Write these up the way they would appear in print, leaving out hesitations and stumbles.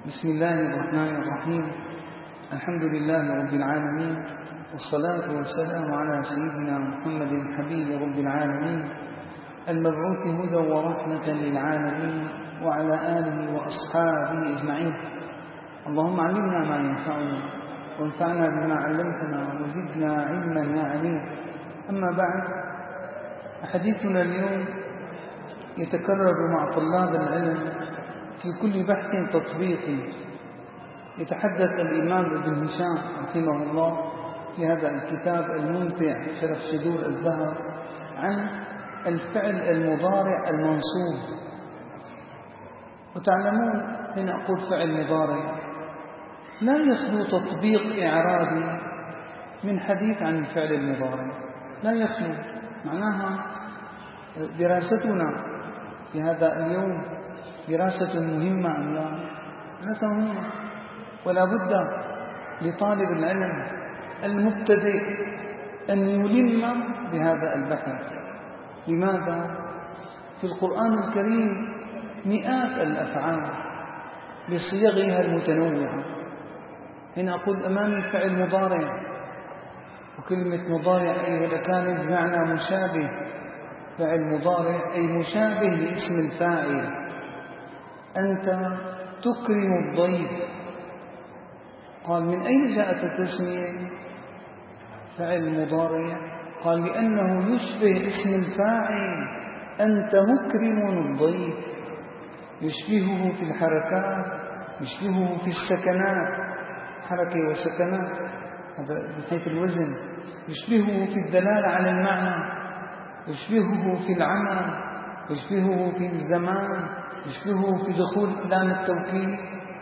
بسم الله الرحمن الرحيم. الحمد لله رب العالمين، والصلاة والسلام على سيدنا محمد الحبيب رب العالمين المبعوث هدى ورحمة للعالمين، وعلى آله وأصحابه أجمعين. اللهم علمنا ما ينفعنا وانفعنا بما علمتنا وزدنا علما يا عليم. أما بعد، حديثنا اليوم يتكرر مع طلاب العلم في كل بحث تطبيقي. يتحدث الإمام ابن هشام رحمه الله في هذا الكتاب الممتع شرف صدور الذهب عن الفعل المضارع المنصوب. وتعلمون حين أقول فعل مضارع لا يخلو تطبيق إعرابي من حديث عن الفعل المضارع، لا يخلو. معناها دراستنا في هذا اليوم دراسة مهمة أم لا؟ دراسة مهمة، ولا بد لطالب العلم المبتدئ أن يلم بهذا البحث. لماذا؟ في القرآن الكريم مئات الأفعال بصيغها المتنوعة. هنا أقول أمامي فعل مضارع، وكلمة مضارع أيضا كانت بمعنى مشابه. فعل مضارع أي مشابه لاسم الفاعل. أنت تكرم الضيف. قال من أين جاءت التسمية فعل مضارع؟ قال لأنه يشبه اسم الفاعل. أنت مكرم الضيف، يشبهه في الحركات، يشبهه في السكنات، حركة وسكنات هذا من حيث الوزن، يشبهه في الدلالة على المعنى، يشبهه في العمل، يشبهه في الزمان، يشبهه في دخول لام التوكيد.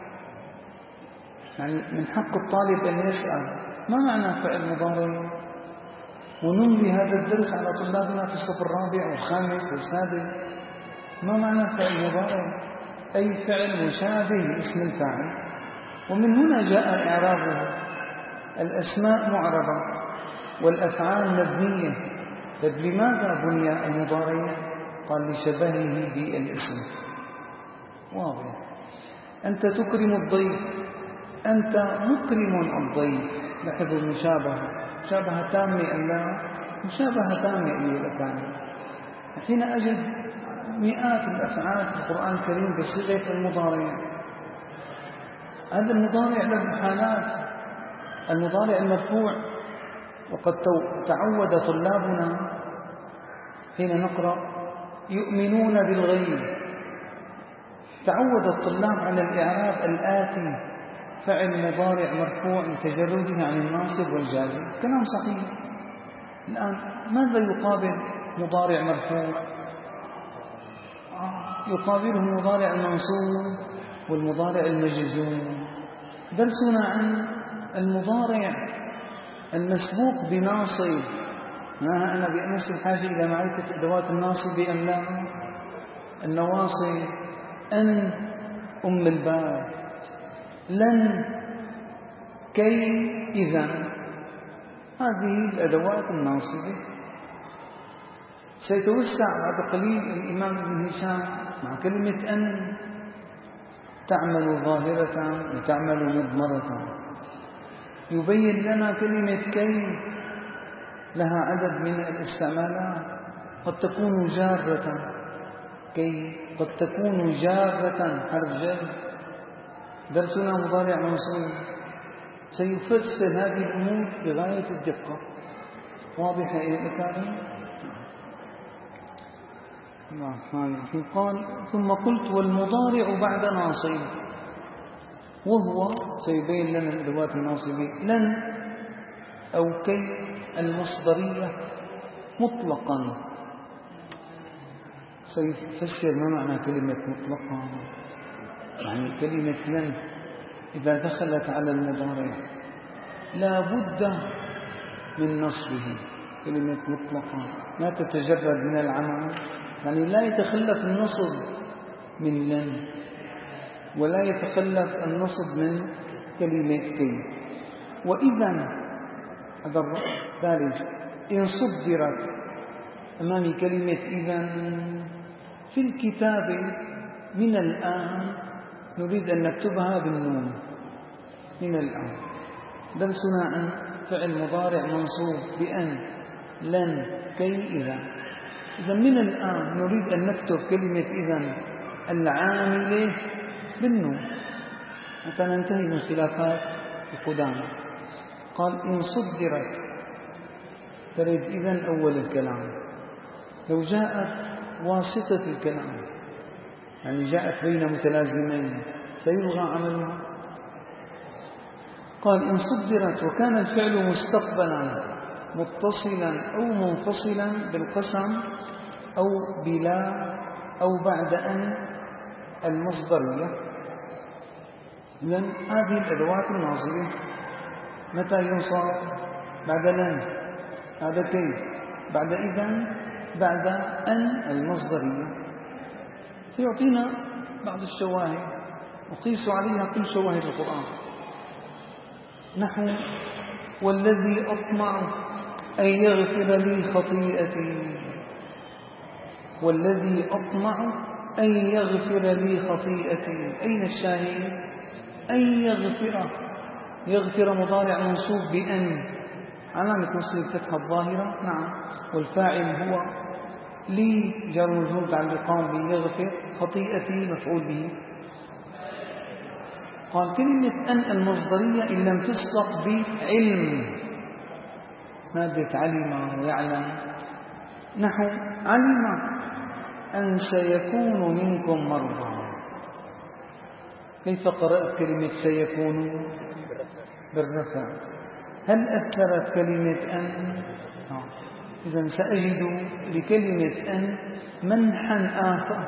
يعني من حق الطالب أن يسأل ما معنى فعل مضارع، ونملي هذا الدرس على طلابنا في الصف الرابع والخامس والسادس. ما معنى فعل مضارع؟ أي فعل مشابه لاسم الفاعل. ومن هنا جاء إعرابه. الأسماء معربة والأفعال مبنية. طيب لماذا بني المضارع؟ قال لشبهه بالاسم. واضح. أنت تكرم الضيف، أنت مكرم الضيف. لاحظوا المشابهة، مشابهة تامة أم لا؟ مشابهة تامة أيها الأخوان. حين أجد مئات الأفعال في القرآن الكريم بصيغة المضارع. هذا المضارع له حالات. المضارع المرفوع، وقد تعود طلابنا حين نقرأ يؤمنون بالغيب، تعود الطلاب على الإعراب الآتي: فعل مضارع مرفوع لتجرده عن الناصب والجازم. كلام صحيح. الآن ماذا يقابل مضارع مرفوع؟ يقابله المضارع المنصوب والمضارع المجزوم. درسنا عن المضارع المسبوق بناصب. أنا بأمس الحاجة إلى معرفة أدوات الناصب أم لا؟ النواصب: أن أم الباب، لن، كي، إذا. هذه الأدوات الناصبة. سيتوسع بعد قليل الإمام ابن هشام مع كلمة أن تعمل ظاهرة وتعمل مضمرة. يبين لنا كلمة كي لها عدد من الاستعمالات. قد تكون جارة، كي قد تكون جارة حرف جر. درسنا مضارع منصوب سيفسر هذه الأمور بغاية الدقة. واضحة إلى الأكارم؟ قال ثم قلت والمضارع بعد ناصب، وهو سيبين لنا الأدوات الناصبة: لن أو كي المصدرية مطلقا. سيفسر ما معنى كلمة مطلقا. يعني كلمة لن إذا دخلت على المضارع لا بد من نصبه. كلمة مطلقا لا تتجرد من العمل، يعني لا يتخلف النصب من لن، ولا يتخلف النصب من كلمة كي. وإذا هذا الثالث إن صدرت أمامي كلمة إذا في الكتاب من الآن نريد أن نكتبها بالنون من الآن. درسنا عن فعل مضارع منصوب بأن، لن، كي، إذا. إذا من الآن نريد أن نكتب كلمة إذا العاملة بالنون حتى ننتهي من خلافات القدامى. قال إن صدرت، تريد إذن أول الكلام. لو جاءت واسطة الكلام، يعني جاءت بين متلازمين، سيلغى عملها. قال إن صدرت وكان الفعل مستقبلا متصلا أو منفصلا بالقسم أو بلا أو بعد أن المصدرية. إذن هذه الأدوات الناصبة متى ينصب؟ بعد لن، بعد كي، بعد إذن، بعد أن المصدرية. سيعطينا بعض الشواهد وقيس عليها كل شواهد القرآن. نحو والذي أطمع أن يغفر لي خطيئتي، والذي أطمع أن يغفر لي خطيئتي. أين الشاهد؟ أن يغفر، يغفر مضارع منصوب بأن، علامة نصب الفتحة الظاهرة، نعم، والفاعل هو لي جار مجرور متعلقان بيغفر، خطيئتي مفعول به. قال كلمة أن المصدرية إن لم تسبق بعلم، مادة علم ويعلم. نحو علم أن سيكون منكم مرضى. كيف قرأت كلمة سيكون؟ بالرفع. هل أثرت كلمة أن؟ إذن سأجد لكلمة أن منحا آخر،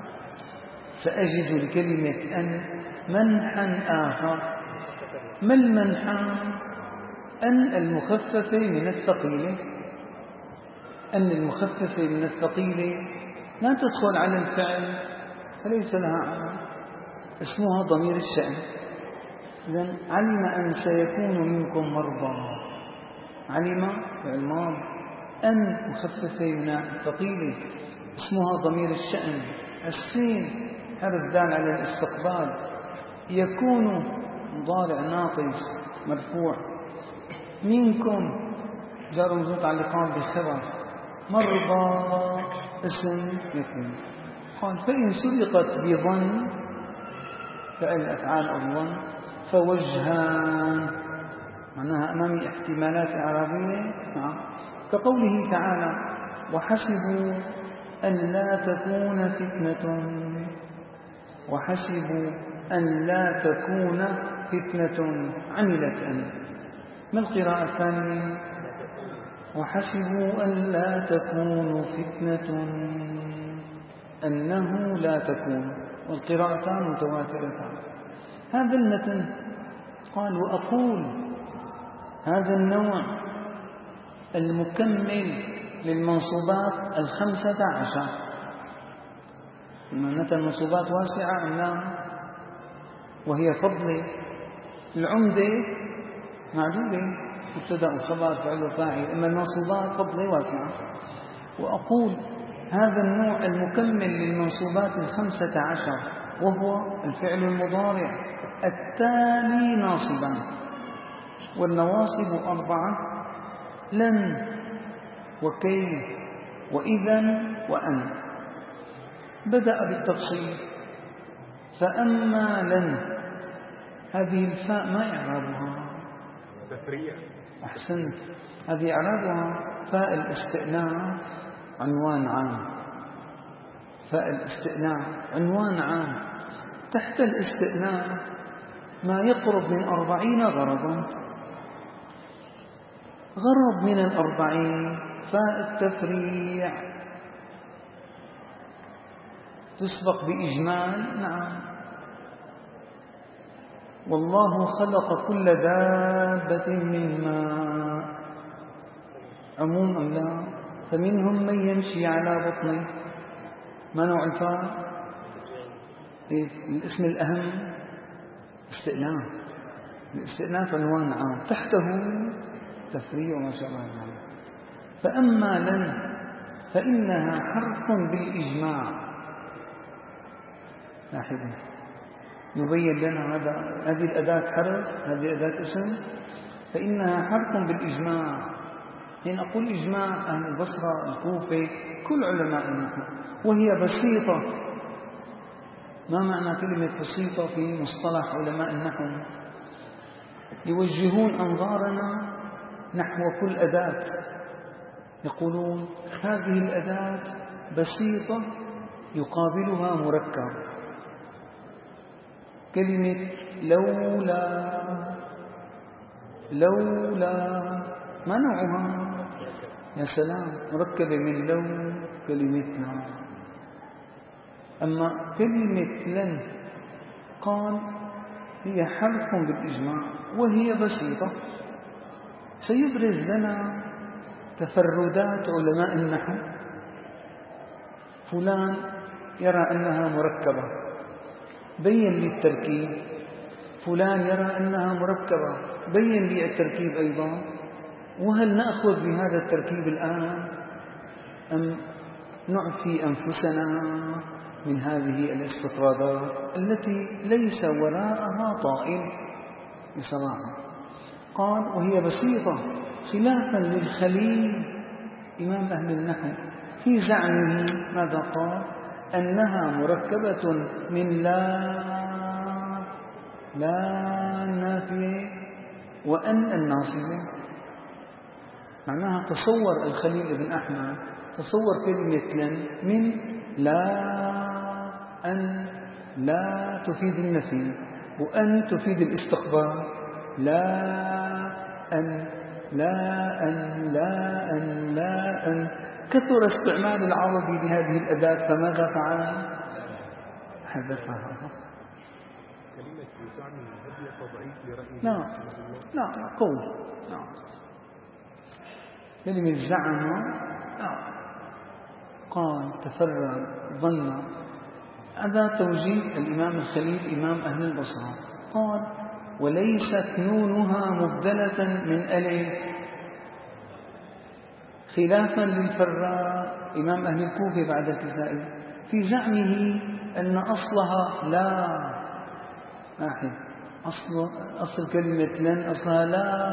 سأجد لكلمة أن منحا آخر. ما المنحى؟ أن المخففة من الثقيلة. أن المخففة من الثقيلة لا تدخل على الفعل فليس لها عمل، اسمها ضمير الشأن. إذن علم أن سيكون منكم مرضى، علم فعل ماضي، أن مخففة من الثقيلة اسمها ضمير الشأن. السين حرف دال على الاستقبال. يكون مضارع ناقص مرفوع. منكم جار ومجرور متعلقان بخبر. مرضى اسم يكون. قال فإن سبقت بظن، فعل أفعال الظن، فوجهان، معناها أمامي احتمالات إعرابية، كقوله تعالى وحسبوا أن لا تكون فتنة، وحسبوا أن لا تكون فتنة عملت أن. ما القراءة الثانية؟ وحسبوا أن لا تكون فتنة، أنه لا تكون، والقراءتان متواترتان. هذا المتن قال وأقول هذا النوع المكمل للمنصوبات 15. معناتها المنصوبات واسعة أم لا؟ وهي فضل العمدة معدودة، مبتدأ وخبر فعل وفاعل، أما المنصوبات فضل واسعة. وأقول هذا النوع المكمل للمنصوبات 15 وهو الفعل المضارع التالي ناصبا، والنواصب 4: لن وكي وإذن وأن. بدأ بالتفصيل. فأما لن، هذه الفاء ما إعرابها؟ تفريع. أحسنت، هذه إعرابها فاء الاستئناف عنوان عام. فاء الاستئناف عنوان عام، تحت الاستئناف ما يقرب من 40 غرضا. غرض من 40 فاء التفريع تسبق بإجمال، نعم. والله خلق كل دابة من ماء، عموم أم لا؟ فمنهم من يمشي على بطنه. ما نوع الفاء؟ الاسم الأهم استئناف. الاستئناف عنوان عام، تحته تفريع وما شاء الله. فأما لن فإنها حرف بالإجماع. لاحظوا يبين لنا هذه الأداة حرف، هذه أداة اسم، فإنها حرف بالإجماع. حين أقول إجماع أهل البصرة الكوفة كل علماء النحو، وهي بسيطة. ما معنى كلمة بسيطة في مصطلح علماء النحو؟ يوجهون أنظارنا نحو كل أداة، يقولون هذه الأداة بسيطة يقابلها مركب. كلمة لولا، لولا ما نوعها؟ يا سلام، مركبة من لو كلمتنا. أما كلمة لن قال هي حرف بالإجماع وهي بسيطة. سيبرز لنا تفردات علماء النحو. فلان يرى أنها مركبة، بين لي التركيب. فلان يرى أنها مركبة، بين لي التركيب أيضا. وهل نأخذ بهذا التركيب الآن أم نعفي أنفسنا من هذه الاستطرادات التي ليس وراءها طائل بصراحة؟ قال وهي بسيطة، خلافا للخليل إمام أهل النحو في زعمه. ماذا قال؟ أنها مركبة من لا النافية وأن الناصبة. معناها تصور الخليل بن أحمد، تصور كلمة لن من أن لا تفيد النفي، وأن تفيد الاستقبال. لا أن كثر استعمال العربي بهذه الأداة، فماذا فعل؟ حذفها. كلمة يزعم هدي تضعيف لرأيه. لا قول. كلمة زعم قال تفرد ظن. هذا توجيه الإمام الخليل إمام أهل البصرة. قال وليست نونها مبدلة من ألف، خلافا للفراء إمام أهل الكوفة بعد الكسائي في زعمه أن أصلها لا. أصل كلمة لن أصلها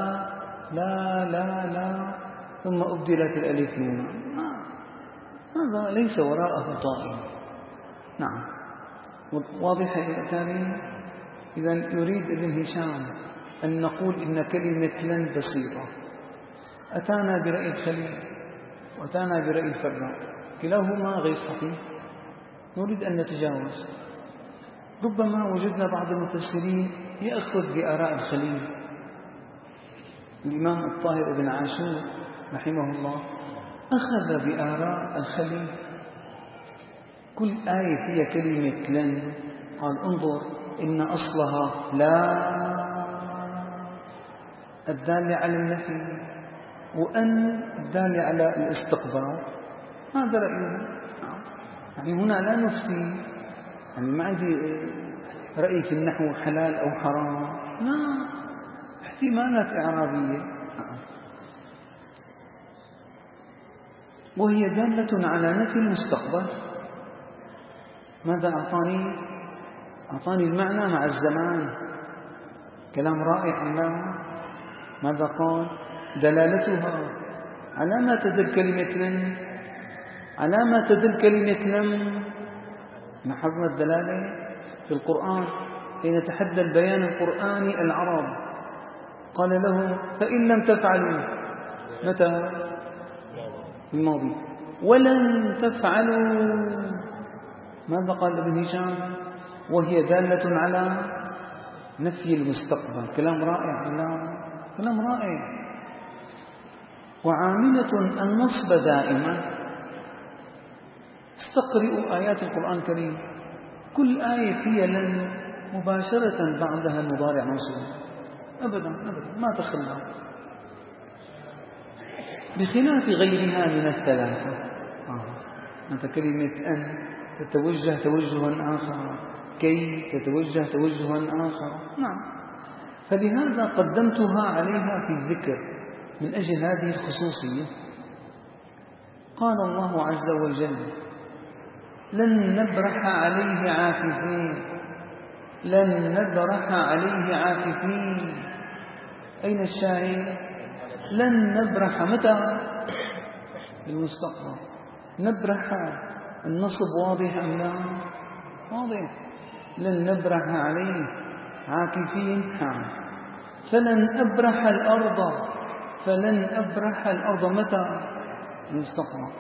لا ثم أبدلت الألف نونا. هذا ليس وراءه طائل. نعم، واضحة إلى تالي. إذا يريد ابن هشام أن نقول إن كلمة لن بسيطة. أتانا برأي الخليل وأتانا برأي الفراء، كلاهما غير صحيح. نريد أن نتجاوز. ربما وجدنا بعض المفسرين يأخذ بآراء الخليل. الإمام الطاهر بن عاشور رحمه الله أخذ بآراء الخليل. كل آية فيها كلمة لن قال انظر إن أصلها لا الدالة على النفي، وأن الدالة على الاستقبال. هذا رأيه. يعني هنا لا نفتي، يعني ما عندي رأي في النحو حلال أو حرام، لا، احتمالات إعرابية. وهي دالة على نفي المستقبل. ماذا أعطاني؟ أعطاني المعنى مع الزمان. كلام رائع. ماذا قال؟ دلالتها على ما تدل كلمة لن، على ما تدل كلمة لم. لاحظنا الدلالة في القرآن حين تحدى البيان القرآني العرب، قال لهم فإن لم تفعلوا، متى؟ في الماضي، ولن تفعلوا. ماذا قال ابن هشام؟ وهي دالة على نفي المستقبل. كلام رائع. كلام رائع. وعاملة النصب دائما. استقرئوا آيات القرآن الكريم، كل آية فيها لن مباشرة بعدها المضارع منصوب، أبدا ما تخلى، بخلاف غيرها من الثلاثة. أنت كلمة أن تتوجه توجها آخر، كي تتوجه توجها آخر. نعم، فلهذا قدمتها عليها في الذكر من أجل هذه الخصوصية. قال الله عز وجل لن نبرح عليه عاكفين. لن نبرح عليه عاكفين. أين الشاهد؟ لن نبرح متى؟ بالمستقبل. نبرح النصب واضح أم لا؟ واضح. لن نبرح عليه عاكفين. فلن أبرح الأرض. فلن أبرح الأرض متى؟ المستقبل.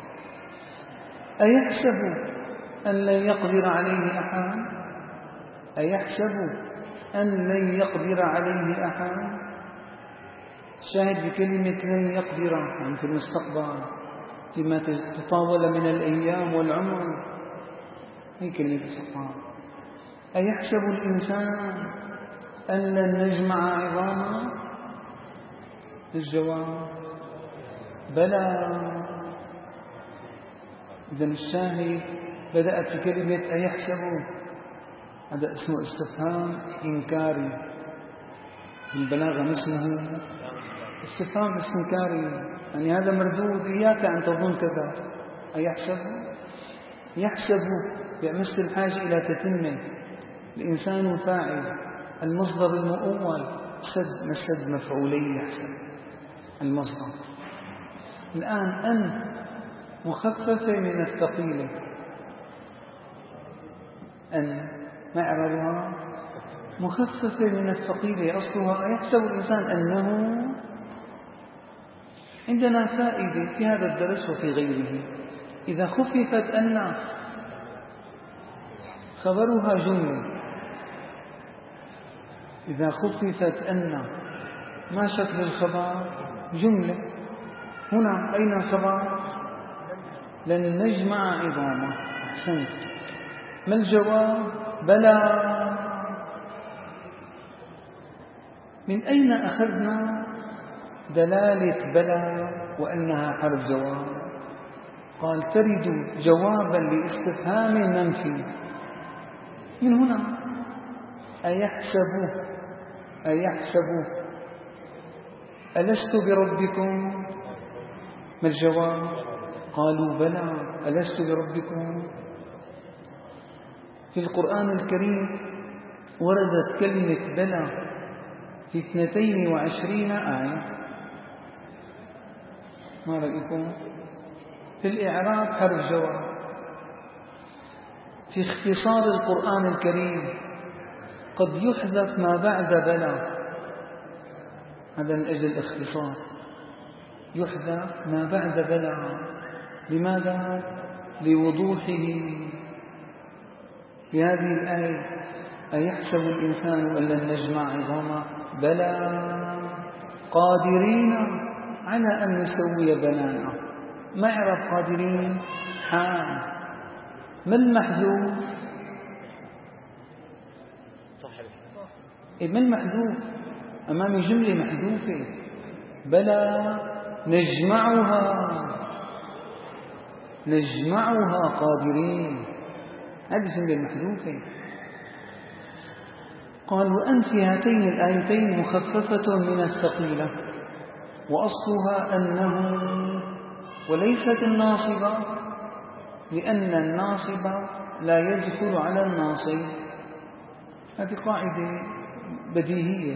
أيحسب أن لن يقدر عليه أحد؟ أيحسب أن لن يقدر عليه أحد؟ شاهد بكلمة لن يقدر، يعني في المستقبل فيما تطاول من الأيام والعمر. هي كلمة السبحان. أيحسب الإنسان أن لن نجمع عظامه؟ الجواب بلى. إذن الشاهد بدأت بكلمة أيحسب، هذا اسمه استفهام إنكاري. البلاغة اسمه استفهام استنكاري، يعني هذا مردود، إياك أن تظن كذا. أيحسب؟ يحسب بمثل الحاجة إلى تتمة. الإنسان فاعل، المصدر المؤول سد مفعولي يحسب المصدر. الآن أن مخففة من الثقيلة. أن ما إعرابها؟ مخففة من الثقيلة. أصلها يحسب الإنسان أنه. عندنا فائدة في هذا الدرس وفي غيره. إذا خففت أن خبرها جملة. إذا خففت أن ما شكل الخبر؟ جملة. هنا أين الخبر؟ لن نجمع عظامه. أحسنت. ما الجواب؟ بلى. من أين أخذنا دلالة بلى وأنها حرف جواب؟ قال ترد جوابا لاستفهام منفي. من هنا أيحسب ألست بربكم؟ ما الجواب؟ قالوا بلى. ألست بربكم؟ في القرآن الكريم وردت كلمة بلى في 22 آية. ما رأيكم؟ في الإعراب حرف جواب. في اختصار القرآن الكريم قد يحذف ما بعد بلى، هذا من أجل الاختصار. يحذف ما بعد بلى. لماذا؟ لوضوحه. في هذه الآية أيحسب الإنسان أن لن نجمع عظامه؟ بلى قادرين على أن نسوي بنانه. ما يعرف قادرين؟ حال. ما المحذوف؟ ما المحذوف؟ أمامي جملة محذوفة. بلى نجمعها قادرين، هذه الجملة المحذوفة. قال وأن في هاتين الآيتين مخففة من الثقيلة، وأصلها أنه، وليست الناصبة، لأن الناصب لا يدخل على الناصب. هذه قاعدة بديهية.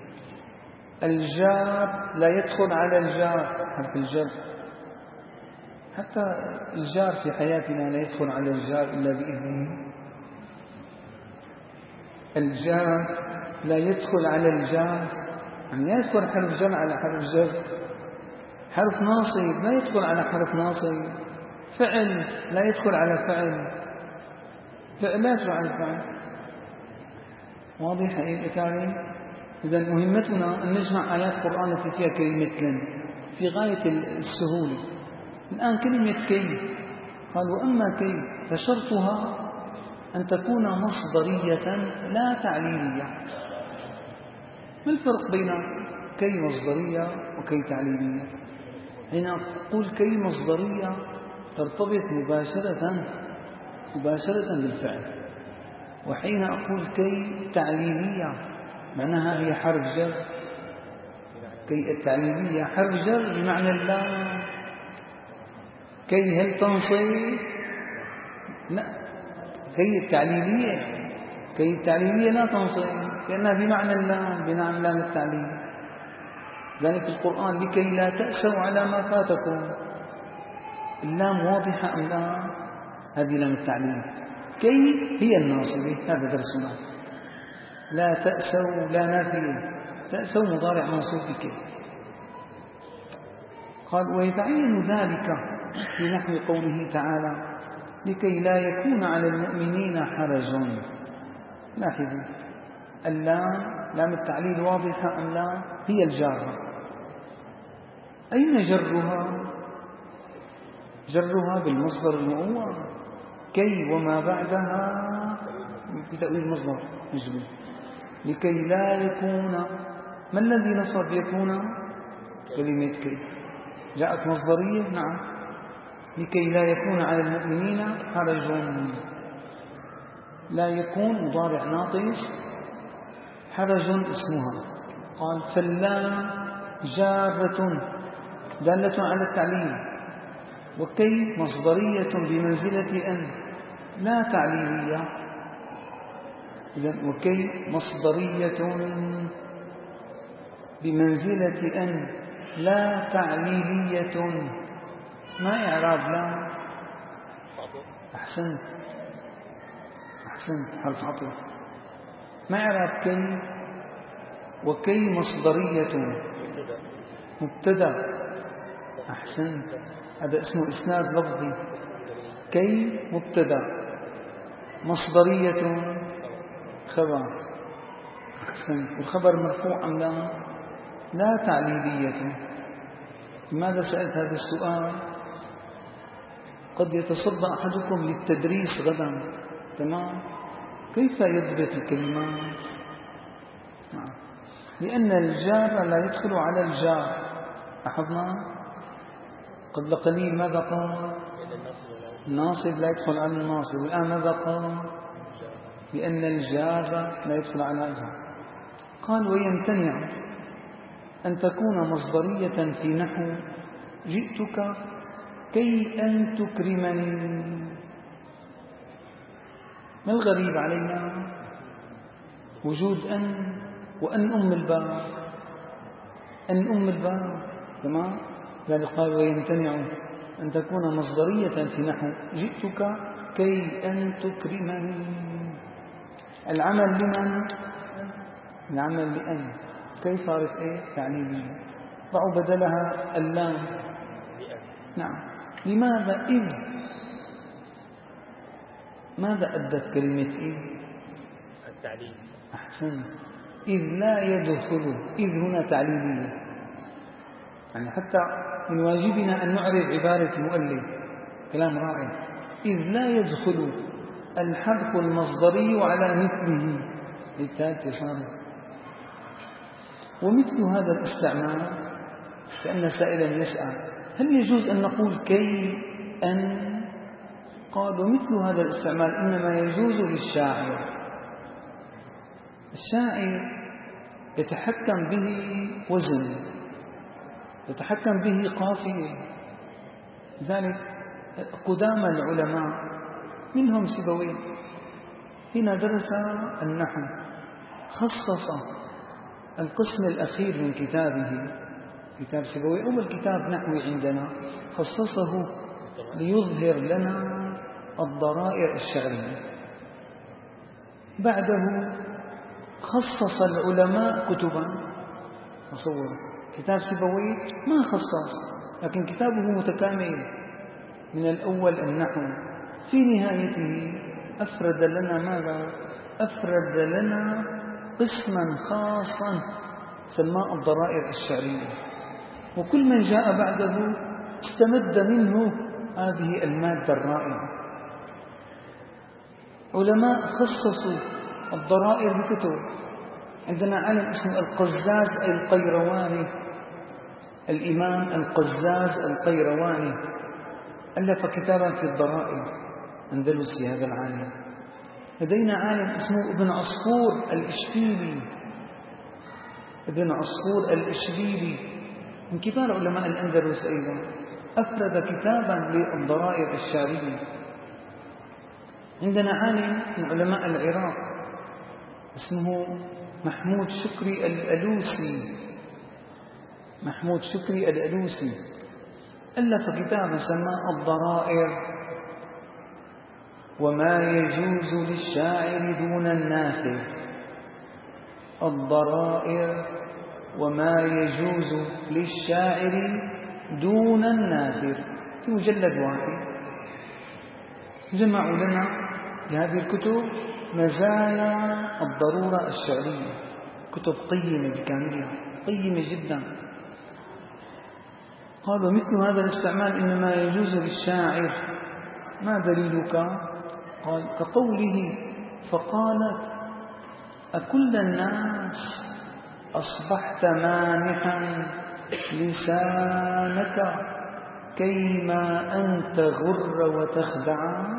الجار لا يدخل على الجار، حرف الجر. حتى الجار في حياتنا لا يدخل على الجار إلا بإذنه. الجار لا يدخل على الجار، يعني لا يدخل حرف جر على حرف جر. حرف ناصب لا يدخل على حرف ناصب. فعل لا يدخل على فعل. فعل لا يدخل على فعل. واضح يا إخواني؟ إذا مهمتنا أن نجمع آيات القرآن التي فيها كلمة لن في غاية السهولة. الآن كلمة كي، قال وأما كي فشرطها أن تكون مصدرية لا تعليلية. ما الفرق بين كي مصدرية وكي تعليلية؟ حين أقول كي مصدرية ترتبط مباشرة بالفعل، وحين أقول كي تعليلية معناها هي حرف جر. كي التعليلية حرف جر بمعنى اللام. كي هل تنصب؟ لا، كي التعليلية كي التعليلية لا تنصب لأنها بمعنى اللام، بمعنى لام التعليل. ذلك القرآن لكي لا تأسوا على ما فاتكم. اللام واضحة أم لا؟ هذه لام التعليل. كي هي الناصبة، هذا درسنا. لا تأسوا لا نافية، تأسوا مضارع منصوب بكي. قال ويتعين ذلك في نحو قوله تعالى لكي لا يكون على المؤمنين حرج. لاحظوا اللام لام التعليل واضحة أم لا؟ هي الجارة. أين جرها؟ جرها بالمصدر المؤول كي وما بعدها بتأويل مصدر مجبور. لكي لا يكون، ما الذي نصب يكون؟ كلمة كي جاءت مصدرية. نعم. لكي لا يكون على المؤمنين حرج. لا يكون مضارع ناقص، حرج اسمها. قال فاللام جارة دالة على التعليل، وكي مصدرية بمنزلة أن لا تعليلية. إذن وكي مصدرية بمنزلة أن لا تعليلية. ما إعراب لا؟ أحسنت حرف عطف. ما إعراب كي؟ وكي مصدرية مبتدأ. أحسنت، هذا اسمه إسناد لفظي. كي مبتدأ، مصدرية خبر. أحسنت. والخبر مرفوع أم لا؟ لا تعليلية. لماذا سألت هذا السؤال؟ قد يتصدى أحدكم للتدريس غدا، تمام؟ كيف يضبط الكلمات؟ لأن الجار لا يدخل على الجار. لاحظنا قبل قليل ماذا قال؟ الناصب لا يدخل على الناصب. والآن ماذا قال؟ لأن الجار لا يدخل على الجار. قال ويمتنع أن تكون مصدرية في نحو جئتك كي أن تكرمني. ما الغريب علينا؟ وجود أن، وأن أم الباب، أن أم الباب، تمام؟ ذلك قال ويمتنع أن تكون مصدرية في نحو جئتك كي أن تكرمني. العمل لمن؟ العمل لأن. كي صارت إيه؟ تعليلية. ضعوا بدلها اللام. نعم. لماذا؟ إذ ماذا أدت كلمة إذ؟ التعليل. أحسن. إذ لا يدخل، إذ هنا تعليلية. يعني حتى من واجبنا أن نعرف عبارة المؤلف. كلام رائع. إذ لا يدخل الحرف المصدري على مثله للتالي صار. ومثل هذا الاستعمال كأن سائلا يسأل هل يجوز أن نقول كي أن؟ قال ومثل هذا الاستعمال إنما يجوز للشاعر. الشاعر يتحكم به وزن، يتحكم به قافية. لذلك قدام العلماء منهم سيبويه هنا درس النحو، خصص القسم الأخير من كتابه، كتاب سيبويه أول كتاب نحوي عندنا، خصصه ليظهر لنا الضرائر الشعرية. بعده خصص العلماء كتبا. تصور كتاب سيبويه ما خصص، لكن كتابه متكامل من الأول النحو. في نهايته أفرد لنا ماذا؟ أفرد لنا قسما خاصا سماه الضرائر الشعرية. وكل من جاء بعده استمد منه هذه المادة الرائعة. علماء خصصوا الضرائر بكتب. عندنا عالم اسمه القزاز القيرواني، الإمام القزاز القيرواني ألف كتابا في الضرائر، أندلسي هذا العالم. لدينا عالم اسمه ابن عصفور الإشبيلي، ابن عصفور الإشبيلي من كبار علماء الأندلس أيضا، أفرد كتابا للضرائر الشعرية. عندنا عالم من علماء العراق اسمه محمود شكري الألوسي. محمود شكري الألوسي ألف كتابا سماه الضرائر وما يجوز للشاعر دون الناثر. الضرائر وما يجوز للشاعر دون الناثر، في مجلد واحد. جمعوا لنا بهذه الكتب مزايا الضرورة الشعرية، كتب قيمة بكاملها، قيمة جدا. قالوا مثل هذا الاستعمال إنما يجوز للشاعر، ما دليلك؟ قال كقوله فقالت أكل الناس أصبحت مانحا لسانك كيما أن تغر وتخدع.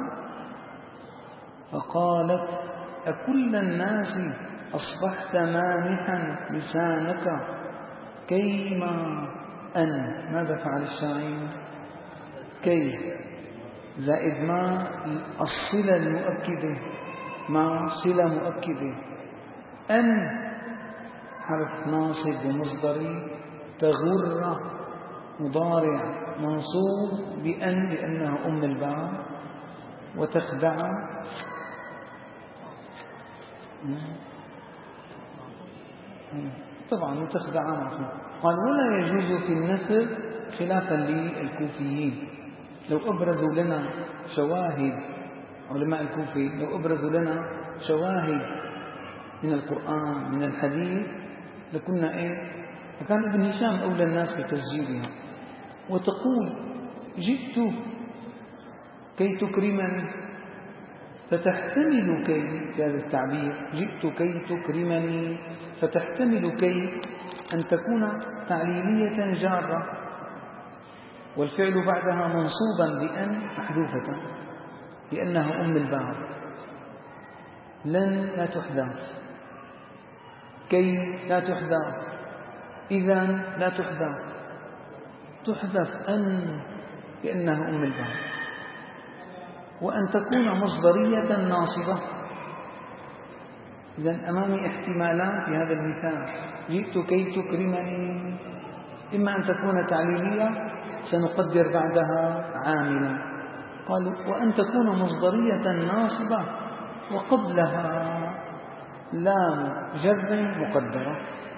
فقالت أكل الناس أصبحت مانحا لسانك كيما أن، ماذا فعل الشاعر؟ كي زائد ما الصلة المؤكدة، ما صلة مؤكدة، أن حرف ناصب ومصدري، تغر مضارع منصوب بأن لأنها أم الباب، وتخدع طبعا وتخدع معه. قال ولا يجوز في النثر خلافا للكوفيين. لو أبرزوا لنا شواهد علماء الكوفة، لو أبرزوا لنا شواهد من القرآن من الحديث لكنا فكان ابن هشام أولى الناس بتسجيلها. وتقول جئت كي تكرمني، فتحتمل كي في هذا التعبير، جئت كي تكرمني، فتحتمل كي أن تكون تعليلية جارة والفعل بعدها منصوبا بأن محذوفة لأنها أم الباب. لن لا تحذف، كي لا تحذف، إذا لا تحذف، تحذف أن لأنها أم الباب. وأن تكون مصدرية ناصبة. إذن أمامي احتمالات في هذا المثال، جئت كي تكرمني، إما أن تكون تعليلية سنقدر بعدها عاملا. قالوا وأن تكون مصدرية ناصبة وقبلها لام جر مقدرة.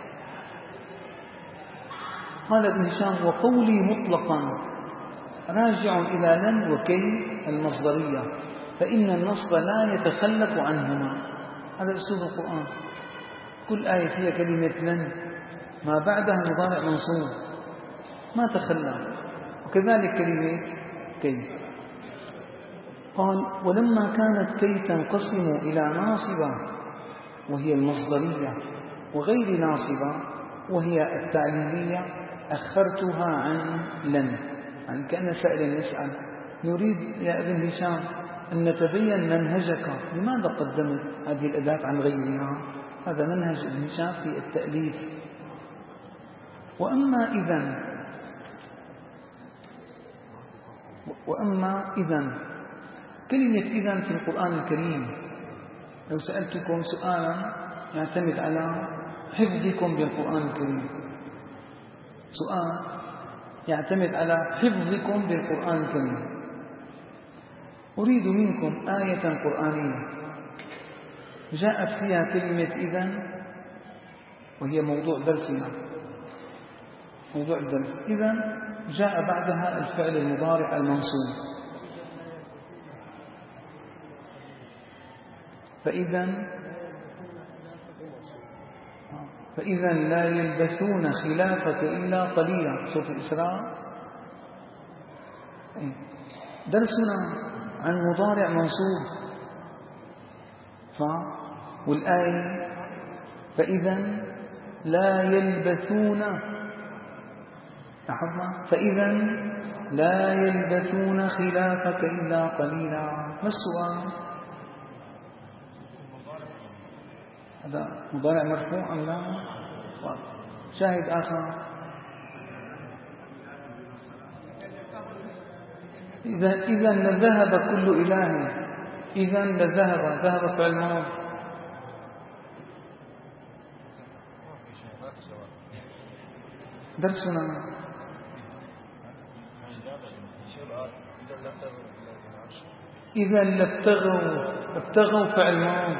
قال ابن هشام وقولي مطلقا راجع إلى لن وكي المصدرية، فإن النصب لا يتخلف عنهما. هذا أسلوب القرآن، كل آية فيها كلمة لن ما بعدها مضارع منصوب ما تخلف، وكذلك كلمة كي. قال ولما كانت كي تنقسم إلى ناصبة وهي المصدرية وغير ناصبة وهي التعليلية أخرتها عن لن. يعني كأن سائل يسأل نريد يا ابن هشام أن نتبين منهجك، لماذا قدمت هذه الأداة عن غيرها؟ هذا منهج ابن هشام في التأليف. وأما إذن كلمة إذن في القرآن الكريم، لو سألتكم سؤالا يعتمد على حفظكم بالقرآن الكريم، سؤال يعتمد على حفظكم بالقرآن الكريم، أريد منكم آية قرآنية جاءت فيها كلمة إذن وهي موضوع درسنا، موضوع الدرس. إذن جاء بعدها الفعل المضارع المنصوب، فإذا لا يلبثون خلافك إلا قليلا. سورة الإسراء. درسنا عن مضارع منصوب، والآية فإذا لا يلبثون، لاحظنا فإذا لا يلبثون خلافك إلا قليلا. ما السؤال؟ هذا مضارع مرفوع أم لا؟ شاهد آخر إذا لذهب كل إله، إذا لذهب، ذهب فعل ماضي، درسنا إذا ابتغوا فعل ماض.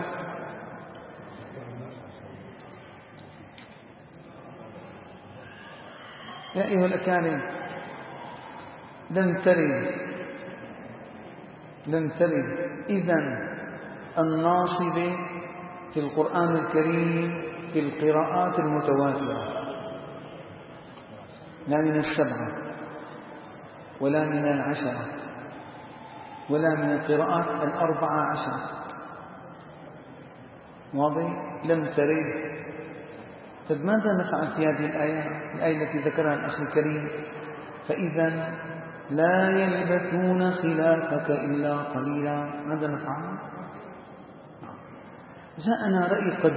يا أيها الأكارم، لن ترد إذن الناصب في القرآن الكريم في القراءات المتواترة، لا من 7 ولا من 10 ولا من القراءات 14. واضح؟ لم ترد. طيب ماذا نفعل في هذه الآية التي ذكرها الأخ الكريم؟ فإذا لا يلبثون خلافك إلا قليلا. ماذا نفعل؟ جاءنا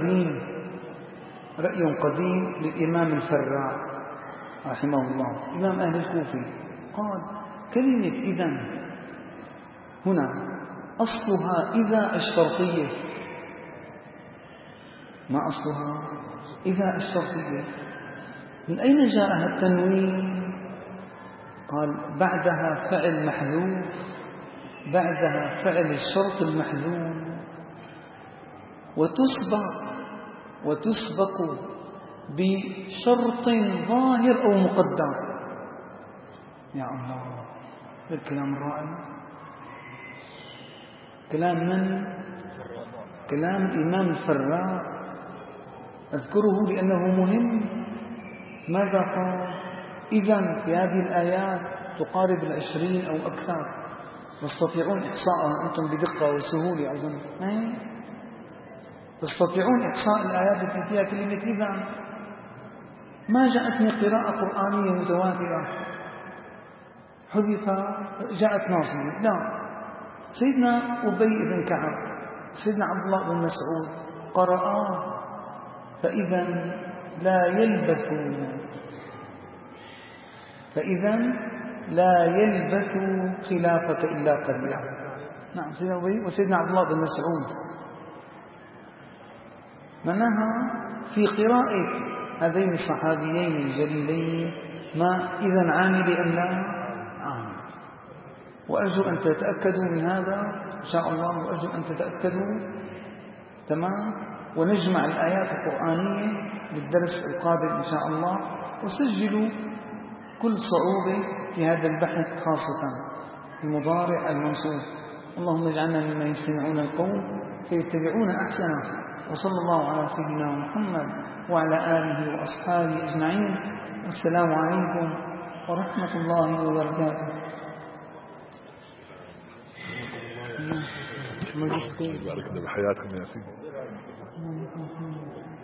رأي قديم للإمام الفراء رحمه الله، إمام أهل الكوفة، قال كلمة إذن هنا أصلها إذا الشرطية. ما أصلها؟ إذا الشرطية. من أين جاءها التنوين؟ قال بعدها فعل محذوف، بعدها فعل الشرط المحذوف، وتسبق بشرط ظاهر أو مقدر. يا الله، الكلام الرائع. كلام من؟ كلام الإمام الفراء، أذكره لأنه مهم. ماذا قال؟ إذن في هذه الآيات تقارب 20 أو أكثر، تستطيعون إحصاءها أنتم بدقة وسهولة أظن. تستطيعون إحصاء الآيات التي فيها كلمة إذن. ما جاءتني قراءة قرآنية متواترة حذف جاءت ناصبة، لا. سيدنا أبي بن كعب، سيدنا عبد الله بن مسعود قرأ فإذا لا يلبث خلافك إلا قليلا. نعم، سيدنا أبي وسيدنا عبد الله بن مسعود. معناها في قراءة هذين الصحابيين الجليلين ما إذا عامل أم لا عامل. وأرجو أن تتأكدوا من هذا إن شاء الله، وأرجو أن تتأكدوا. تمام. ونجمع الآيات القرآنية للدرس القادم إن شاء الله، وسجلوا كل صعوبة في هذا البحث، خاصة المضارع المنصوب. اللهم اجعلنا ممن يستمعون القول فيتبعون أحسنه. وصلى الله على سيدنا محمد وعلى آله وأصحابه أجمعين. والسلام عليكم ورحمة الله وبركاته. بارك الله بحياتكم يا سيدي.